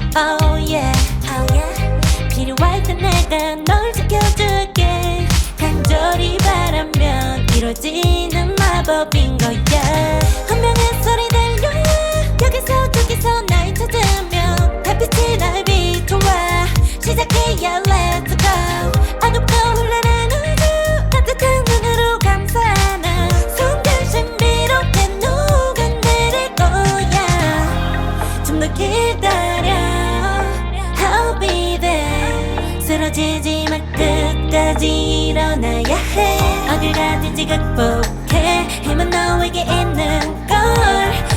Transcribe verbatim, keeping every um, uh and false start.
Oh yeah, oh yeah. 필요할 때 내가 널 지켜줄게. 간절히 바라면 이루어지는 마법인 거야. 운명의 소리 들려. 여기서 저기서 날 찾으면 달빛이 날 비춰와. 시작해야 let's go. 어둡고 흘러는 우주 따뜻한 눈으로 감싸나. 순간 신비롭게 녹아내릴 거야. 좀 더 기다려. I'll be there. 쓰러지지 마. 끝까지 일어나야 해. 어딜 가든지 극복해. 힘은 너에게 있는 걸.